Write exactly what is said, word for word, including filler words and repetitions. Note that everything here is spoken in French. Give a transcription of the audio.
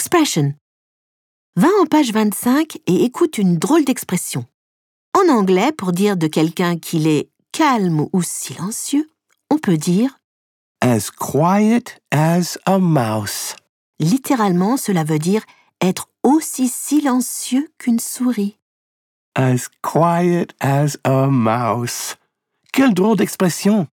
expression. Va en page vingt-cinq et écoute une drôle d'expression. En anglais, pour dire de quelqu'un qu'il est calme ou silencieux, on peut dire As quiet as a mouse. littéralement, cela veut dire être aussi silencieux qu'une souris. As quiet as a mouse. Quelle drôle d'expression!